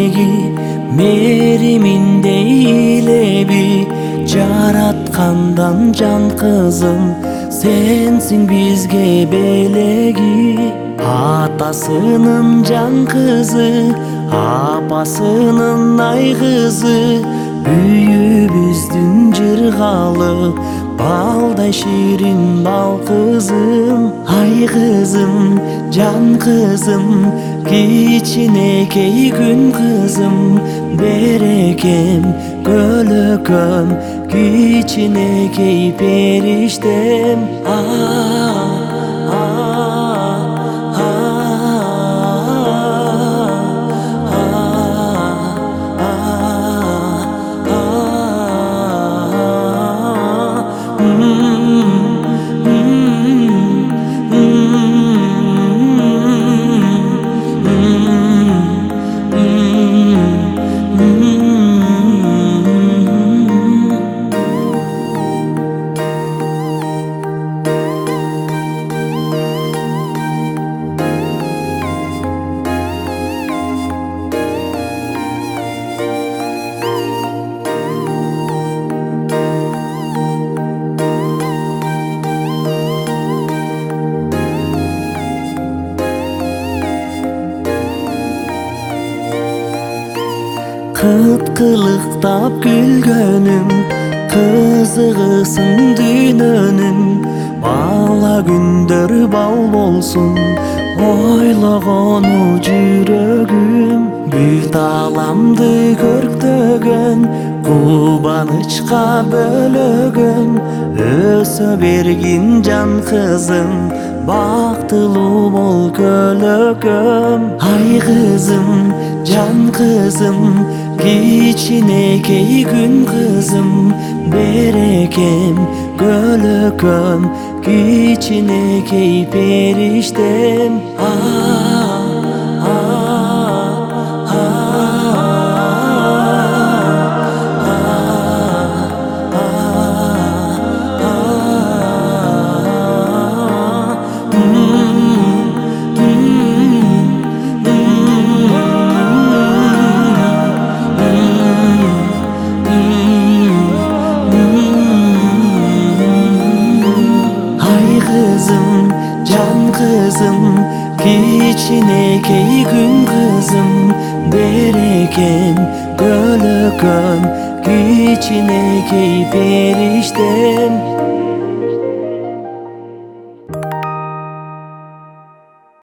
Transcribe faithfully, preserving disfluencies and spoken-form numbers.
белеги мериминде илеби, жараткандан жан кызым сенсиң бизге белеги. Атасынын жан кызы, апасынын ай кызы, үйүбүздүн жыргалы балдай ширин бал кызым. Ай кызым, жан кызым, кичинекей күн кызым, берекем, көлөкөм, кичинекей периштем. Кыткылыктап күлгөнүм, кызыгысың дүйнөнүн. Бала күндөр бал болсун, ойлогону жүрөгүм. Бүт ааламды көрктөгөн, кубанычка бөлөгөн. Өсө бергин жан кызым, бактылуу бол көлөкөм. Ай кызым, жан кызым, кичинекей күн кызым, берекем, көлөкөм, кичинекей периштем. Жан кызым, кичинекей күн кызым, берекем, көлөкөм, кичинекей периштем.